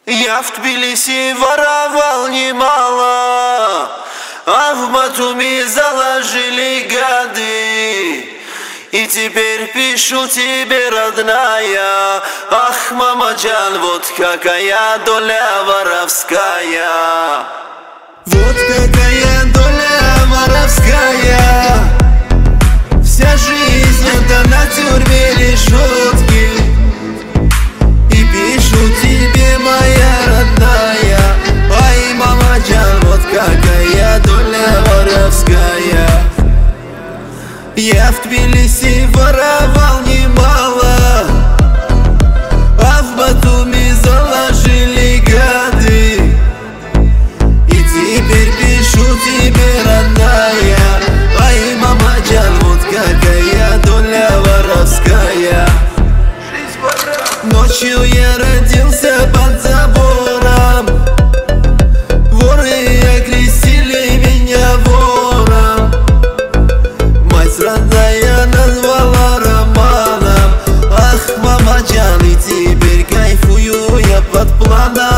Я в Тбилиси воровал немало, а в Батуми заложили гады. И теперь пишу тебе, родная: ах, мамаджан, вот какая доля воровская. Вот какая доля воровская. Вся жизнь это на тюрьме решетки. И пишу тебе, моя родная: ай, мамаджан, вот какая доля воровская. Я в Тбилиси воровал немало, а в Батуми заложили гады. И теперь пишу тебе, родная: ай, мамаджан, вот какая доля воровская. Ночью я родился под забором, воры окрестили меня вором. Мать родная назвала Романом. Ах, мамаджан, и теперь кайфую я под планом.